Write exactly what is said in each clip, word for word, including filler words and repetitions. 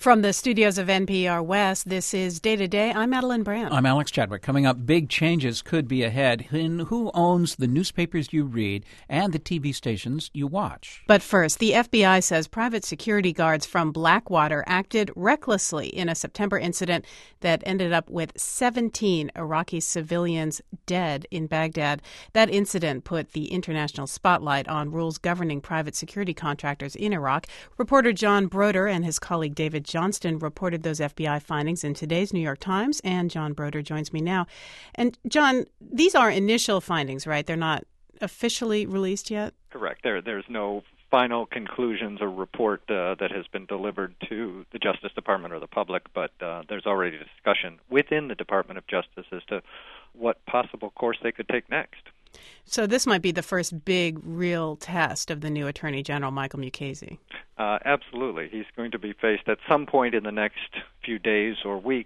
From the studios of N P R West, this is Day to Day. I'm Madeline Brandt. I'm Alex Chadwick. Coming up, big changes could be ahead in who owns the newspapers you read and the T V stations you watch. But first, the F B I says private security guards from Blackwater acted recklessly in a September incident that ended up with seventeen Iraqi civilians dead in Baghdad. That incident put the international spotlight on rules governing private security contractors in Iraq. Reporter John Broder and his colleague David Johnston reported those F B I findings in today's New York Times, and John Broder joins me now. And John, these are initial findings, right? They're not officially released yet? Correct. There, there's no final conclusions or report uh, that has been delivered to the Justice Department or the public, but uh, there's already a discussion within the Department of Justice as to what possible course they could take next. So this might be the first big, real test of the new Attorney General, Michael Mukasey. Uh, absolutely. He's going to be faced at some point in the next few days or weeks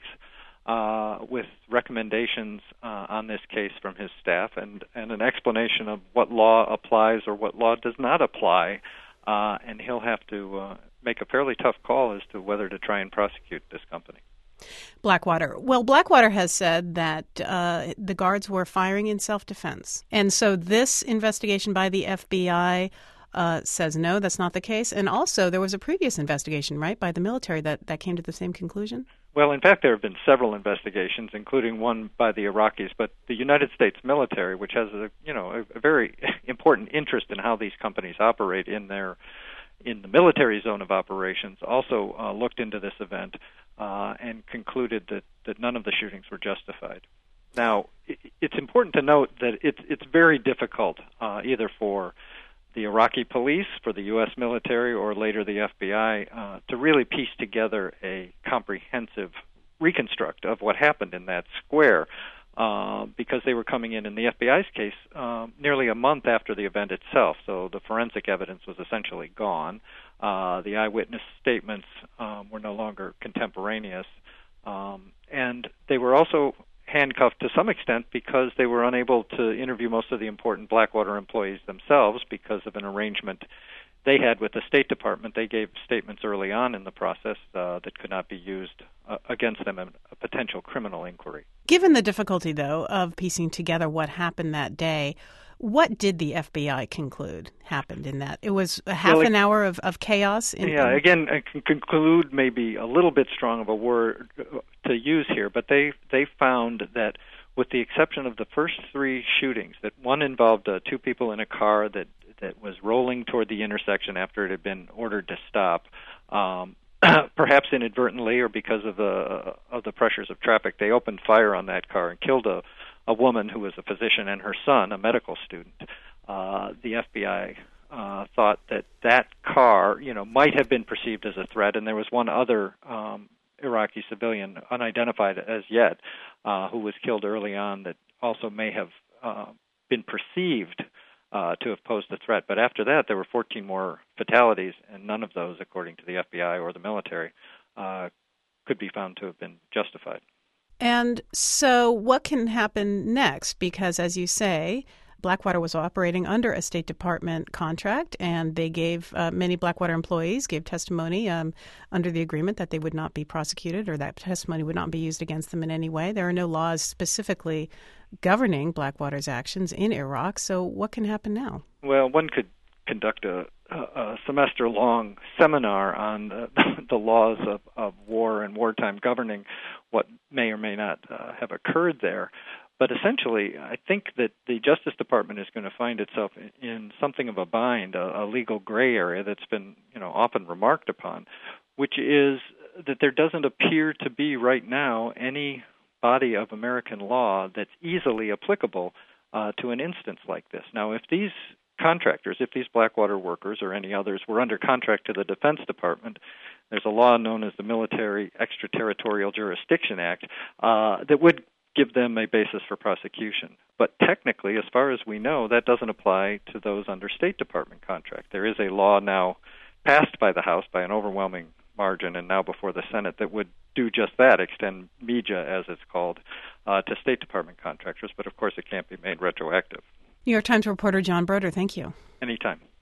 uh, with recommendations uh, on this case from his staff and, and an explanation of what law applies or what law does not apply. Uh, and he'll have to uh, make a fairly tough call as to whether to try and prosecute this company. Blackwater. Well, Blackwater has said that uh, the guards were firing in self-defense. And so this investigation by the F B I uh, says no, that's not the case. And also there was a previous investigation, right, by the military that, that came to the same conclusion? Well, in fact, there have been several investigations, including one by the Iraqis, but the United States military, which has a, you know, a, a very important interest in how these companies operate in their in the military zone of operations, also uh, looked into this event uh, and concluded that, that none of the shootings were justified. Now, it, it's important to note that it's it's very difficult uh, either for the Iraqi police, for the U S military, or later the F B I uh, to really piece together a comprehensive reconstruct of what happened in that square. Uh, because they were coming in, in the F B I's case, uh, nearly a month after the event itself. So the forensic evidence was essentially gone. Uh, the eyewitness statements um, were no longer contemporaneous. Um, and they were also handcuffed to some extent because they were unable to interview most of the important Blackwater employees themselves because of an arrangement they had with the State Department. They gave statements early on in the process uh, that could not be used uh, against them in a potential criminal inquiry. Given the difficulty, though, of piecing together what happened that day, what did the F B I conclude happened in that? It was a half well, it, an hour of, of chaos? In, yeah, in... again, I can conclude maybe a little bit strong of a word to use here, but they, they found that with the exception of the first three shootings, that one involved uh, two people in a car that that was rolling toward the intersection after it had been ordered to stop, um, perhaps inadvertently or because of the of the pressures of traffic. They opened fire on that car and killed a, a woman who was a physician and her son, a medical student. Uh, the F B I uh, thought that that car, you know, might have been perceived as a threat, and there was one other um, Iraqi civilian, unidentified as yet, uh, who was killed early on that also may have uh, been perceived Uh, to have posed a threat. But after that, there were fourteen more fatalities, and none of those, according to the F B I or the military, uh, could be found to have been justified. And so what can happen next? Because, as you say, Blackwater was operating under a State Department contract, and they gave uh, many Blackwater employees gave testimony um, under the agreement that they would not be prosecuted or that testimony would not be used against them in any way. There are no laws specifically governing Blackwater's actions in Iraq. So what can happen now? Well, one could conduct a, a semester-long seminar on the, the laws of, of war and wartime governing what may or may not uh, have occurred there. But essentially, I think that the Justice Department is going to find itself in something of a bind, a, a legal gray area that's been, you know, often remarked upon, which is that there doesn't appear to be right now any body of American law that's easily applicable uh, to an instance like this. Now, if these contractors, if these Blackwater workers or any others were under contract to the Defense Department, there's a law known as the Military Extraterritorial Jurisdiction Act uh, that would give them a basis for prosecution. But technically, as far as we know, that doesn't apply to those under State Department contract. There is a law now passed by the House by an overwhelming margin and now before the Senate that would do just that, extend M E J A, as it's called, uh, to State Department contractors. But, of course, it can't be made retroactive. New York Times reporter John Broder, thank you. Anytime.